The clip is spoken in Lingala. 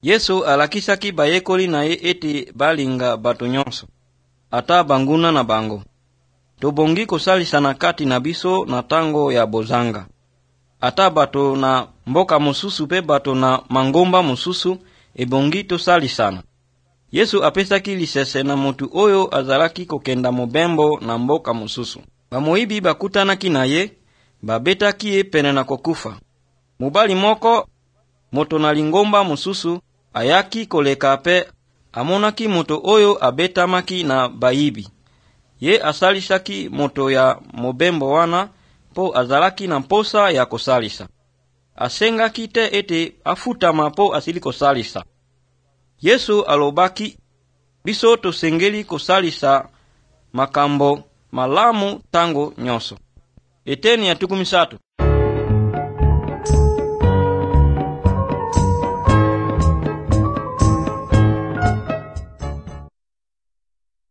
Yesu alakisaki bayekoli naye eti balinga bato nyonso ata banguna na bango. Tobongi kosalisa na kati na biso na tango ya bozanga. Ata bato na mboka mosusu pe bato na mangomba mosusu ebongi tosalisana. Yesu apesaki lisese na mutu oyo azalaki kokenda mobembo na mboka mosusu. Bamoyibi bakutanaki na ye, babetaki ye pene na kokufa. Mobali moko moto na lingomba mosusu ayaki koleka pe amonaki moto oyo abetamaki na bayibi. Ye asalisaki moto ya mobembo wana po azalaki na mposa ya kosalisa. Asengaki te ete afutama po asili kosalisa. Yesu alobaki, biso tosengeli kosalisa makambo malamu tango nyonso. Eteni ya 13.